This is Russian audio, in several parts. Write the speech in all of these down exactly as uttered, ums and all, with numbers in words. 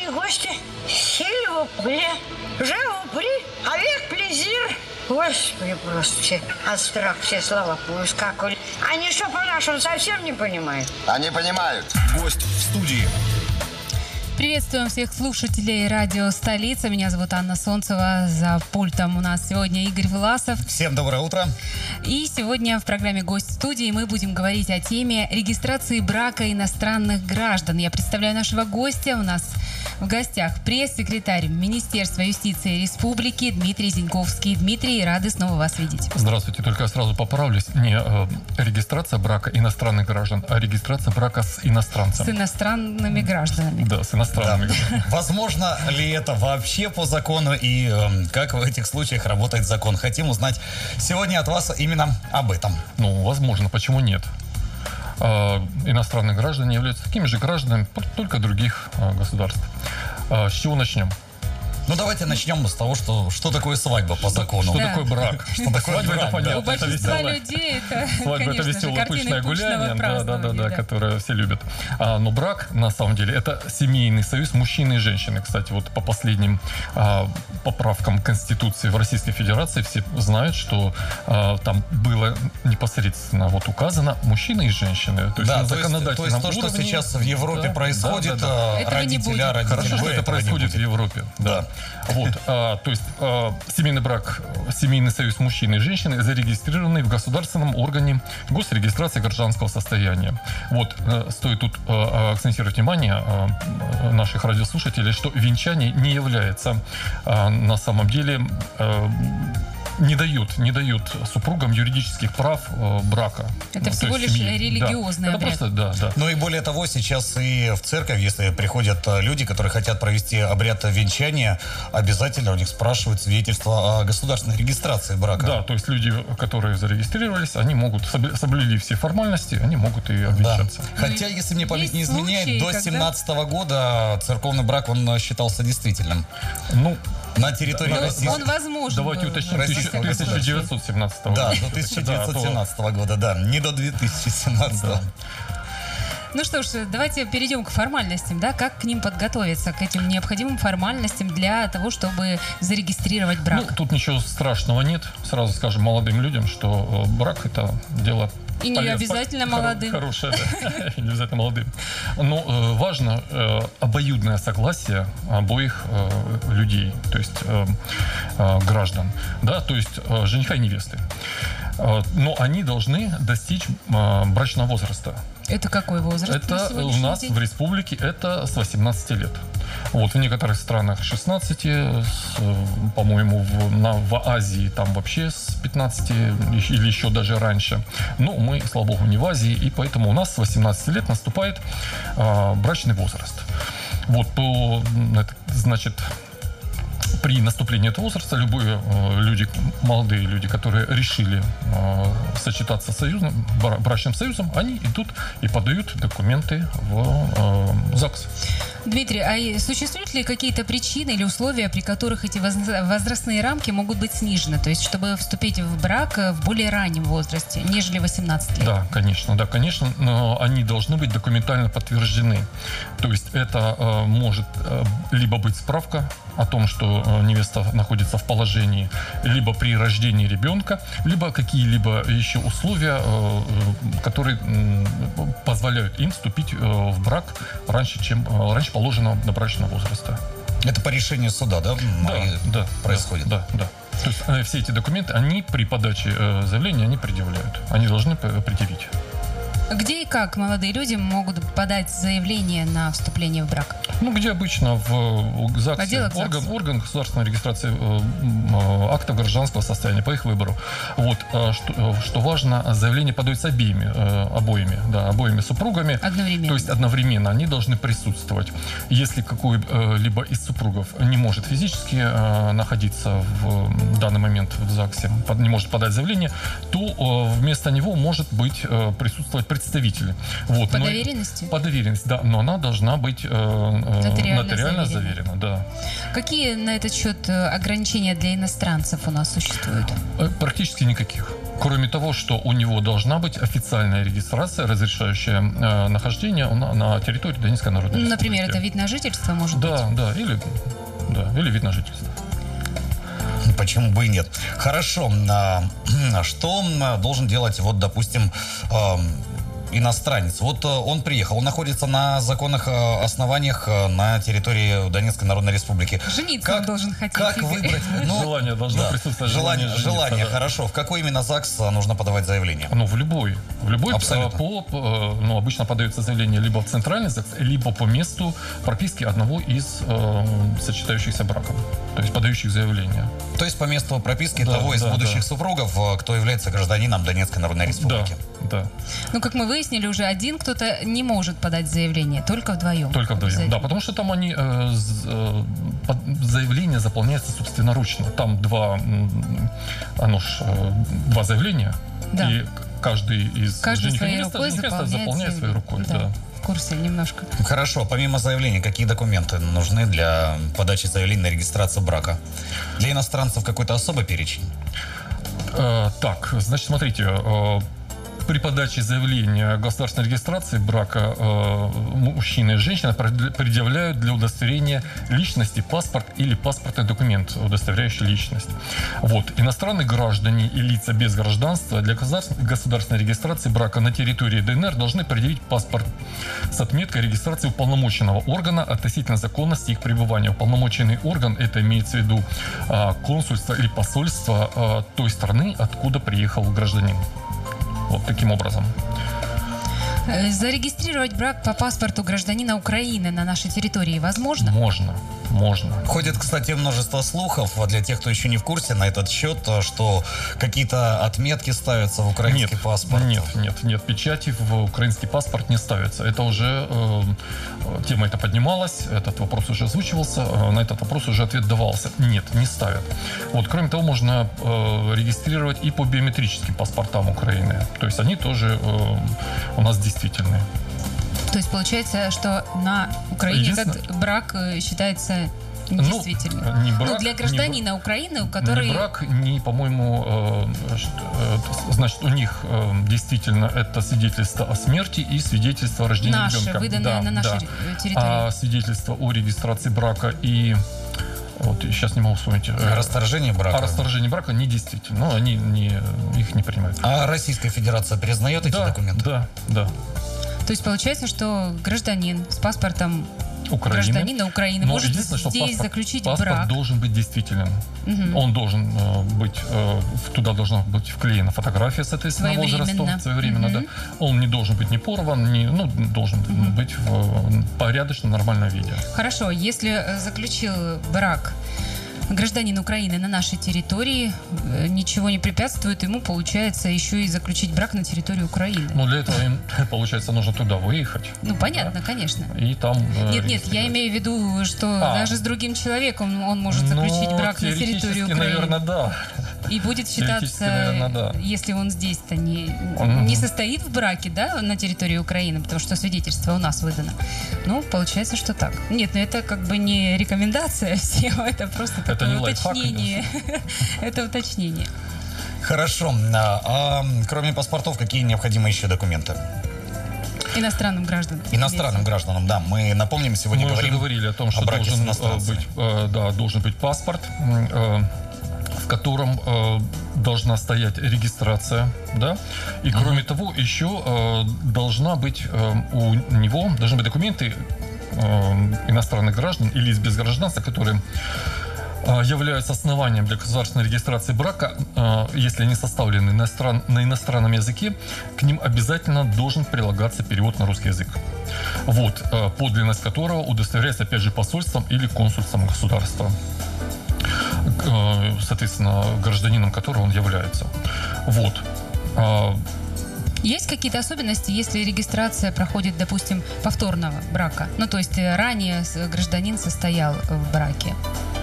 дорогие гости, сильвупле, живупли, avec plaisir. Господи, просто все от страха все слова поускакали. Они что, по-нашему совсем не понимают? Они понимают. Гость в студии. Приветствуем всех слушателей радио «Столица». Меня зовут Анна Солнцева. За пультом у нас сегодня Игорь Власов. Всем доброе утро. И сегодня в программе «Гость в студии» мы будем говорить о теме регистрации брака иностранных граждан. Я представляю нашего гостя. У нас в гостях пресс-секретарь Министерства юстиции Республики Дмитрий Зиньковский. Дмитрий, рады снова вас видеть. Здравствуйте. Только я сразу поправлюсь. Не э, регистрация брака иностранных граждан, а регистрация брака с иностранцем. С иностранными гражданами. Да, с иностранными. Да. Возможно ли это вообще по закону и э, как в этих случаях работает закон? Хотим узнать сегодня от вас именно об этом. Ну, возможно. Почему нет? Э, иностранные граждане являются такими же гражданами, только других э, государств. Э, с чего начнем? Ну, давайте начнем с того, что, что такое свадьба по закону. Что Да. такое брак? Что такое Свадьба, брак, это понятно. У это большинства веселое. людей это, Свадьба — это конечно же, веселое, картины пышное пышного гуляние, да, да, да, празднования, да, да. которое все любят. А, но брак, на самом деле, это семейный союз мужчины и женщины. Кстати, вот по последним а, поправкам Конституции в Российской Федерации все знают, что а, там было непосредственно вот указано мужчины и женщины. То есть Да, на то есть, законодательном то, есть то, что уровне, сейчас в Европе да, происходит, да, да, да. Этого не будет. родителя, родители Хорошо, что Б, это этого не происходит в будет. Европе. Да. Вот, а, то есть а, семейный брак, семейный союз мужчины и женщины зарегистрированный в государственном органе госрегистрации гражданского состояния. Вот, а, стоит тут а, акцентировать внимание а, наших радиослушателей, что венчание не является а, на самом деле а, не дают, не дают супругам юридических прав э, брака. Это Ну, всего то есть лишь семьи. религиозный Да. обряд. Это просто, да, да. Ну и более того, сейчас и в церковь, если приходят э, люди, которые хотят провести обряд венчания, обязательно у них спрашивают свидетельство о государственной регистрации брака. Да, то есть люди, которые зарегистрировались, они могут, соб- соблюли все формальности, они могут и Да. обвенчаться. Хотя, если мне память не есть изменяет, случаи, до когда- семнадцатого года церковный брак, он считался действительным. Ну, На территории Но России. он возможен. давайте был уточним, в Российского тысяча девятьсот семнадцатого Да, года. до тысяча девятьсот семнадцатого года, да, не до две тысячи семнадцатого. Ну что ж, давайте перейдем к формальностям, да, как к ним подготовиться, к этим необходимым формальностям для того, чтобы зарегистрировать брак. Ну, тут ничего страшного нет. Сразу скажем молодым людям, что э, брак — это дело И не полез- обязательно хоро- молодым. Хорошее, да. И не обязательно молодым. Но э, важно э, обоюдное согласие обоих э, людей, то есть э, э, граждан, да, то есть э, жениха и невесты. Э, но они должны достичь э, брачного возраста. Это какой возраст? на Это у сегодняшний нас день? в республике это с восемнадцати лет. Вот в некоторых странах шестнадцати, с, по-моему, в, на, в Азии там вообще с пятнадцати или еще даже раньше. Но мы, слава богу, не в Азии, и поэтому у нас с восемнадцати лет наступает а, брачный возраст. Вот, по, это, значит, при наступлении этого возраста любые э, люди, молодые люди, которые решили э, сочетаться союзом, бра- брачным союзом, они идут и подают документы в э, ЗАГС. Дмитрий, а и существуют ли какие-то причины или условия, при которых эти воз- возрастные рамки могут быть снижены? То есть, чтобы вступить в брак э, в более раннем возрасте, нежели восемнадцать лет? Да, конечно, да, конечно, но они должны быть документально подтверждены. То есть это э, может э, либо быть справка о том, что э, невеста находится в положении, либо при рождении ребенка, либо какие-либо еще условия, э, э, которые э, позволяют им вступить э, в брак раньше, чем э, раньше положенного до брачного возраста. Это по решению суда, да? Да, Мои да, происходит. Да, да. То есть э, все эти документы, они при подаче э, заявления, они предъявляют. Они должны п- предъявить. Где и как молодые люди могут подать заявление на вступление в брак? Ну, где обычно в ЗАГСе, Отделах ЗАГСа. орган, орган государственной регистрации э, э, актов гражданского состояния по их выбору. Вот, э, что, э, что важно, заявление подается обеими, э, обоими, да, обоими супругами. Одновременно. То есть одновременно они должны присутствовать. Если какой-либо из супругов не может физически э, находиться в данный момент в ЗАГСе, под- не может подать заявление, то э, вместо него может быть э, присутствовать представитель. Вот, По но- доверенности? По доверенности, да, но она должна быть э, Нотариально нотариально заверено. заверено, да. Какие на этот счет э, ограничения для иностранцев у нас существуют? Э, Практически никаких. Кроме того, что у него должна быть официальная регистрация, разрешающая э, нахождение на, на территории Донецкой Народной Ну, Республики. например, это вид на жительство, может быть? Да, да, или, да, или вид на жительство. Почему бы и нет? Хорошо. А, что а, должен делать, вот, допустим, а, иностранец? Вот а, он приехал, он находится на законных а, основаниях а, на территории Донецкой Народной Республики. Жениться он должен хотеть. Как Игорь. выбрать? Ну, Желание должно да, присутствовать. Желание, жениться, желание, да. хорошо. В какой именно ЗАГС а, нужно подавать заявление? Ну, в любой. В любой Абсолютно. по, по, ну, обычно подается заявление либо в центральный ЗАГС, либо по месту прописки одного из э, сочетающихся браков, то есть подающих заявление. То есть по месту прописки Да, того из да, будущих да. супругов, а, кто является гражданином Донецкой Народной Республики. Да, да. Ну, как мы выяснили, уже один кто-то не может подать заявление, только вдвоем. Только вдвоем. Обязательно. Да, потому что там они э, з- э, под- заявление заполняется собственноручно. Там два, м, оно ж, э, два заявления, Да. и к- каждый из Каждый жениха и своей невесты рукой заполняет, заполняет, заполняет своей заявление. рукой. Да. Да. В курсе немножко. Хорошо, помимо заявления, какие документы нужны для подачи заявления на регистрацию брака? Для иностранцев какой-то особый перечень? Э, так, значит, смотрите, э, при подаче заявления о государственной регистрации брака э, мужчина и женщина пред- предъявляют для удостоверения личности паспорт или паспортный документ, удостоверяющий личность. Вот. Иностранные граждане и лица без гражданства для государств- государственной регистрации брака на территории ДНР должны предъявить паспорт с отметкой регистрации уполномоченного органа относительно законности их пребывания. Уполномоченный орган, это имеется в виду а, консульство или посольство а, той страны, откуда приехал гражданин. Вот таким образом. Э, Зарегистрировать брак по паспорту гражданина Украины на нашей территории возможно? Можно, можно. Ходит, кстати, множество слухов, а для тех, кто еще не в курсе на этот счет, что какие-то отметки ставятся в украинский Нет, паспорт. нет, нет, нет, печати в украинский паспорт не ставятся. Это уже э, тема эта поднималась, этот вопрос уже озвучивался, э, на этот вопрос уже ответ давался. Нет, не ставят. Вот, кроме того, можно э, регистрировать и по биометрическим паспортам Украины. То есть они тоже э, у нас действительные. То есть получается, что на Украине Единственное- этот брак э, считается недействительным. Ну, не брак, Ну, для не гражданина Украины, у которой... Ни брак, ни, по-моему, э, ш- э, значит, у них э, действительно это свидетельство о смерти и свидетельство о рождении Наши, ребенка. выданные на нашей ре- территории. А свидетельство о регистрации брака и вот сейчас не могу вспомнить. э, Расторжение брака. О расторжении брака недействительно. Но они не, их не принимают. А Российская Федерация признает эти да, документы? да, да. То есть получается, что гражданин с паспортом Украины. гражданина Украины Но может единственное, что здесь паспорт, заключить паспорт брак. должен быть действителен. Мгм. Он должен э, быть, э, в- туда должна быть вклеена фотография, соответственно, возрастом Своевременно. своевременно, Мгм. да. Он не должен быть не порван, не, ну, должен быть в э, порядочном, нормальном виде. Хорошо, если э, заключил брак гражданин Украины на нашей территории, э, ничего не препятствует ему, получается, еще и заключить брак на территории Украины. Но для этого им, получается, нужно туда выехать. Ну, понятно, конечно. И там... э, Нет, нет, я регистрировать. имею в виду, что А. даже с другим человеком он может заключить Ну, брак на территории теоретически, Украины. наверное, да. И будет Теоретически, считаться, наверное, да. если он здесь-то не, Мгм. не состоит в браке, да, на территории Украины, потому что свидетельство у нас выдано. Ну, получается, что так. Нет, ну это как бы не рекомендация всем, это просто Это такое не лайфхак, уточнение. Это уточнение. Хорошо. А, а, кроме паспортов, какие необходимы еще документы? Иностранным гражданам. Иностранным гражданам, да. Мы напомним, сегодня Мы уже говорим говорили о том, что о браке с должен э, иностранцами. быть, э, да, должен быть паспорт, м, э, в котором э, должна стоять регистрация, да, и кроме того еще э, должна быть э, у него должны быть документы э, иностранных граждан или лиц без гражданства, которые э, являются основанием для государственной регистрации брака, э, если они составлены на, иностран- на иностранном языке, к ним обязательно должен прилагаться перевод на русский язык. Вот, э, подлинность которого удостоверяется, опять же, посольством или консульством государства, э, соответственно, гражданином которого он является. Вот. Э, Есть какие-то особенности, если регистрация проходит, допустим, повторного брака? Ну, то есть э, ранее с- гражданин состоял в браке.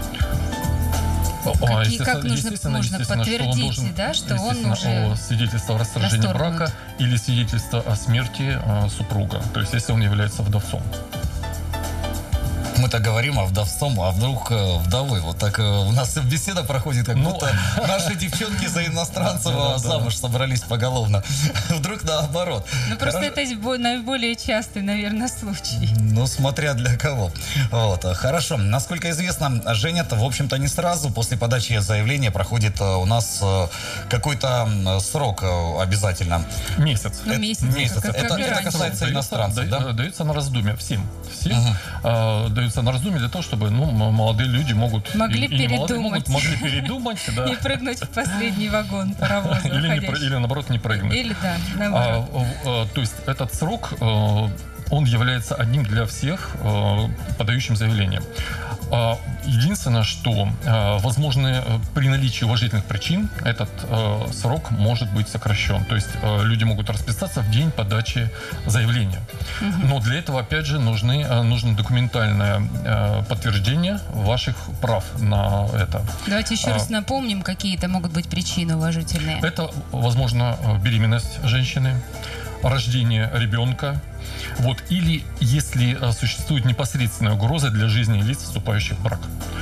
а, Какие- естественно- как нужно- естественно, можно естественно, что он подтвердить, должен, да, что он естественно, уже о свидетельство о расторжении расторгнут. брака или свидетельство о смерти э, супруга, то есть если он является вдовцом. Мы-то говорим о вдовством, а вдруг э, вдовы. Вот так э, у нас беседа проходит, как Ну. будто наши девчонки за иностранцев Да, да, замуж собрались поголовно. Вдруг наоборот. Ну, просто Хорошо. это бо- наиболее частый, наверное, случай. Ну, смотря для кого. Вот. Хорошо. Насколько известно, женят, в общем-то, не сразу. После подачи заявления проходит э, у нас э, какой-то м, срок э, обязательно. Месяц. Ну, Это- месяц. месяц. как- Это- как и это раньше. касается иностранцев, да- да? Дается на раздумье всем. Всем Ага. а, дается на раздумье для того, чтобы ну, м- молодые люди могут... Могли и- и не молодые передумать. могут, могли передумать, да. Не прыгнуть в последний вагон паровоза Или, не про- уходящий. или наоборот не прыгнуть. Или, да, А, наоборот. в- а, то есть этот срок, э, он является одним для всех э, подающим заявлением. А, Единственное, что э, возможно э, при наличии уважительных причин этот э, срок может быть сокращен. То есть э, люди могут расписаться в день подачи заявления. Но для этого, опять же, нужны, э, нужно документальное э, подтверждение ваших прав на это. Давайте еще а- раз напомним, какие это могут быть причины уважительные. Это, возможно, э, беременность женщины, рождение ребенка, вот, или если э, существует непосредственная угроза для жизни лиц, вступающих в брак.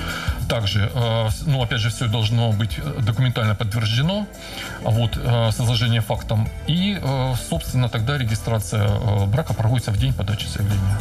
Также, э, с- ну, опять же, все должно быть э, документально подтверждено, вот, э, с изложением фактом, и, э, собственно, тогда регистрация э, брака проводится в день подачи заявления.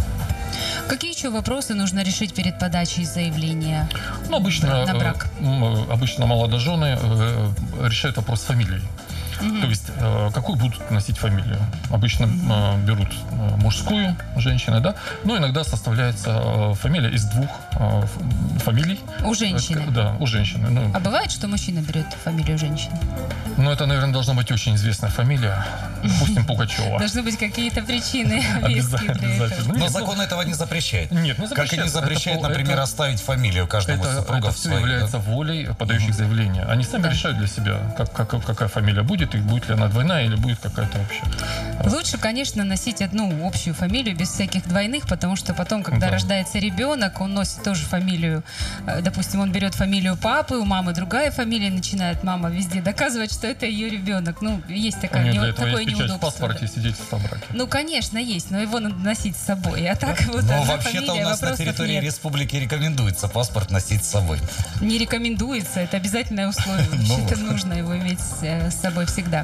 Какие еще вопросы нужно решить перед подачей заявления? Ну, обычно, На брак. э, м, обычно молодожены э, решают вопрос с фамилией. То есть, э, какую будут носить фамилию? Обычно э, берут э, мужскую женщины, да, но иногда составляется э, фамилия из двух э, ф- фамилий. У женщины. Э, Да, у женщины. Ну, А бывает, что мужчина берет фамилию женщины? ну, это, наверное, должна быть очень известная фамилия. Допустим, Пугачева. Должны быть какие-то причины веские для этого. Обязательно. Но Нет, ну, закон этого не запрещает. Нет, не Как и запрещает. не запрещает, Это- например, это- оставить фамилию каждому из Это, супругов это все своих, да? является волей подающих заявления. Они сами Да. решают для себя, как, как- какая фамилия будет, и будет ли она двойная, или будет какая-то вообще. Лучше, конечно, носить одну общую фамилию без всяких двойных, потому что потом, когда Да. рождается ребенок, он носит тоже фамилию. Э, Допустим, он берет фамилию папы, у мамы другая фамилия, начинает мама везде доказывать, что это ее ребенок. Ну, есть У такая, нее не- для этого такое есть печать в неудобство. паспорте и свидетельство о браке. Ну, конечно, есть, но его надо носить с собой. А так вот Но одна вообще-то у фамилия, нас на вопросов территории нет. республики рекомендуется паспорт носить с собой. Не рекомендуется, это обязательное условие. Ну Вообще-то вот. нужно его иметь э, с собой всегда.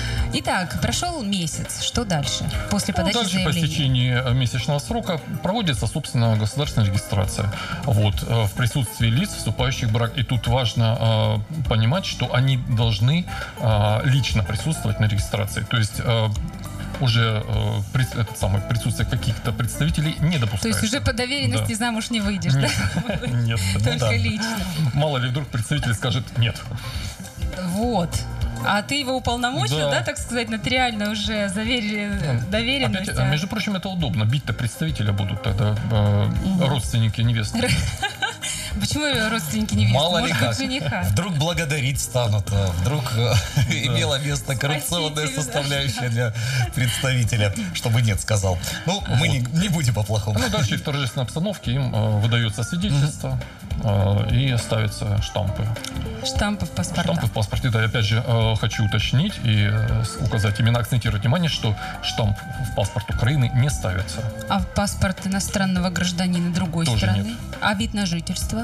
Итак, прошел месяц. Что дальше? После Ну, подачи дальше по заявления. истечении э, месячного срока проводится, собственно, государственная регистрация. Вот, э, в присутствии лиц, вступающих в брак. И тут важно э, понимать, что они должны э, лично присутствовать на регистрации. То есть э, уже э, при- этот самый, присутствие каких-то представителей не То допускается. есть уже по доверенности Да. замуж не выйдешь, Нет, да? нет. Только да. лично. Мало ли вдруг представитель скажет нет. Вот. А ты его уполномочил, да, Да. так сказать, нотариально уже заверили доверенность? Опять, а? между прочим, это удобно. Бить-то представителя будут тогда э, родственники невесты. Почему родственники невесты? Мало ли Может как. быть, жениха? Вдруг благодарить станут, а вдруг э, имела место коррупционная Спаситель, да. составляющая для представителя, чтобы нет сказал. Ну, мы не, не будем по-плохому. Ну, дальше в торжественной обстановке им э, выдается свидетельство э, и ставятся штампы. Штампы в паспортах. Штампы в паспорте. Да, опять же, э, хочу уточнить и э, с- указать, именно акцентировать внимание, что штамп в паспорт Украины не ставится. А паспорт иностранного гражданина другой Тоже страны? нет. А вид на жительство?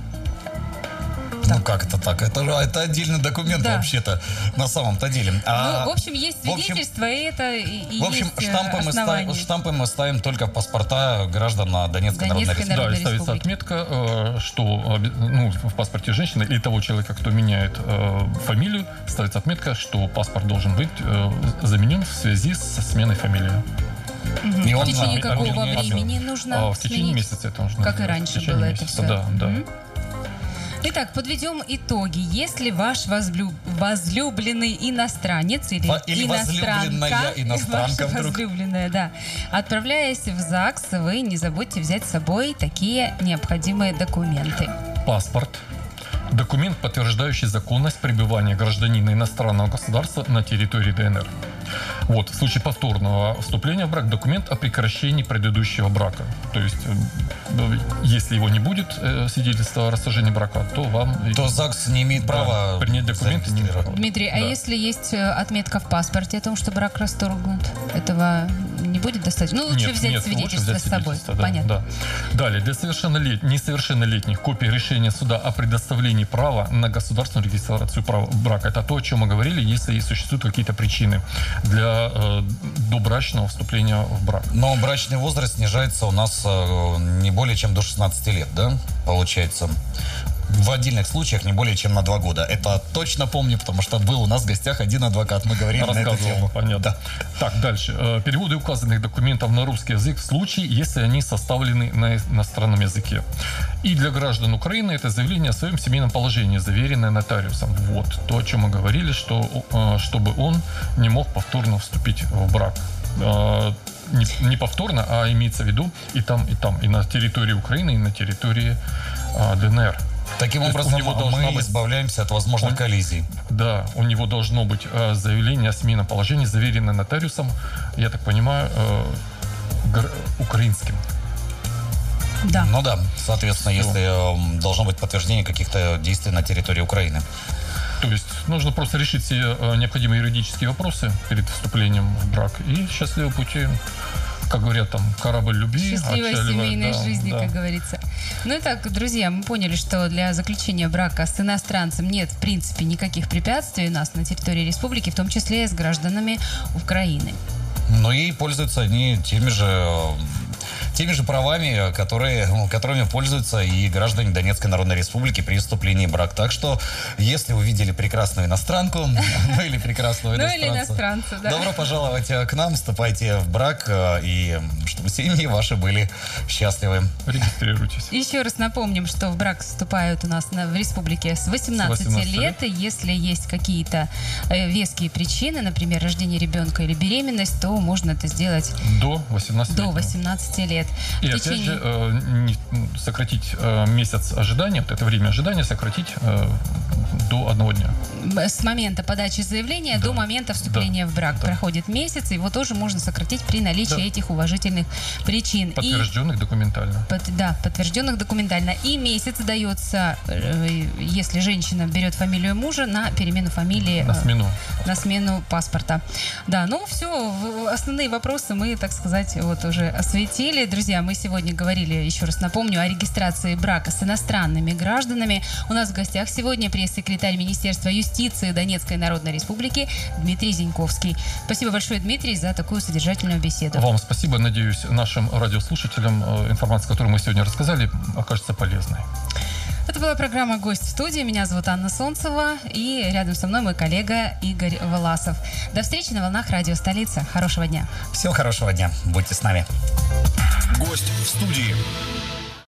Ну, как это так? Это, же- это отдельный документ Да. вообще-то, на самом-то деле. А, Ну, в общем, есть в общем- свидетельство, и это и, и в общем, есть э, штампы мы, основания. ставим, штампы мы ставим только в паспорта граждан на Донецкой Народной Донецкой Республики. Да, и Народной ставится Республики. отметка, э, что оби- ну, в паспорте женщины или того человека, кто меняет э, фамилию, ставится отметка, что паспорт должен быть э, заменен в связи со сменой фамилии. И В он, течение а, какого объявляет- времени нужно А, в течение сменить? месяца это нужно. Как и сделать. раньше В течение было это месяца, все. Да, да. Мгм. Итак, подведем итоги. Если ваш возлю- возлюбленный иностранец или, Во- или иностранка, возлюбленная иностранка ваша вдруг. возлюбленная, да, отправляясь в ЗАГС, вы не забудьте взять с собой такие необходимые документы. Паспорт. Документ, подтверждающий законность пребывания гражданина иностранного государства на территории ДНР. Вот, в случае повторного вступления в брак, документ о прекращении предыдущего брака. То есть, э, если его не будет, э, свидетельство о расторжении брака, то вам... и- То ЗАГС не имеет Да, права принять документы не имеет зарегистрировать. права. Дмитрий, а Да. если есть э, отметка в паспорте о том, что брак расторгнут, этого не будет достаточно? Ну, лучше нет, взять нет, свидетельство лучше взять с собой. свидетельство, да, Понятно. да. Далее, для совершеннолет... несовершеннолетних копия решения суда о предоставлении права на государственную регистрацию права брака. Это то, о чем мы говорили, если существуют какие-то причины для э, добрачного вступления в брак. Но брачный возраст снижается у нас э, не более чем до шестнадцати лет, да, получается? В отдельных случаях не более чем на два года. Это точно помню, потому что был у нас в гостях один адвокат, мы говорили на эту тему. Понятно. Да. Так, дальше. Э, Переводы указанных документов на русский язык в случае, если они составлены на иностранном языке. И для граждан Украины это заявление о своем семейном положении, заверенное нотариусом. Вот то, о чем мы говорили, что, э, чтобы он не мог повторно вступить в брак. Э, Не, не повторно, а имеется в виду и там, и там, и на территории Украины, и на территории а, ДНР. Таким То образом, у него мы должна быть- избавляемся от возможных Он- коллизий. Да, у него должно быть а, заявление о семейном положении, заверенное нотариусом, я так понимаю, э, гр- украинским. Да. Ну да, соответственно, Всё. если э, должно быть подтверждение каких-то действий на территории Украины. То есть нужно просто решить все э, необходимые юридические вопросы перед вступлением в брак. И счастливого пути, как говорят, там, корабль любви. Счастливой отчаливает, семейной да, жизни, да. как говорится. Ну и так, друзья, мы поняли, что для заключения брака с иностранцем нет, в принципе, никаких препятствий у нас на территории республики, в том числе и с гражданами Украины. Но и пользуются они теми же, э, теми же правами, которые, ну, которыми пользуются и граждане Донецкой Народной Республики при вступлении в брак. Так что, если увидели прекрасную иностранку, ну или прекрасного Ну или иностранца, иностранца, да. добро пожаловать э, к нам, вступайте в брак, э, и чтобы семьи ваши были счастливы. Регистрируйтесь. Еще раз напомним, что в брак вступают у нас на- в республике с восемнадцати, восемнадцати лет. И если есть какие-то э, веские причины, например, рождение ребенка или беременность, то можно это сделать До восемнадцати до восемнадцати лет. И В опять течение- же, э, не- сократить э, месяц ожидания, вот это время ожидания сократить э, до одного дня. С момента подачи заявления Да. до момента вступления Да. в брак Да. проходит месяц, и его тоже можно сократить при наличии Да. этих уважительных причин. И Подтвержденных документально. Под- да, подтвержденных документально. И месяц дается, э, если женщина берет фамилию мужа, на перемену фамилии. На э, смену. на смену паспорта. Да, ну все, основные вопросы мы, так сказать, вот уже осветили. Друзья, мы сегодня говорили, еще раз напомню, о регистрации брака с иностранными гражданами. У нас в гостях сегодня пресс-секретарь Министерства юстиции Донецкой Народной Республики Дмитрий Зиньковский. Спасибо большое, Дмитрий, за такую содержательную беседу. Вам спасибо. Надеюсь, нашим радиослушателям э, информация, которую мы сегодня рассказали, окажется полезной. Это была программа «Гость в студии». Меня зовут Анна Солнцева. И рядом со мной мой коллега Игорь Власов. До встречи на волнах радио «Столица». Хорошего дня. Всего хорошего дня. Будьте с нами. Гость в студии.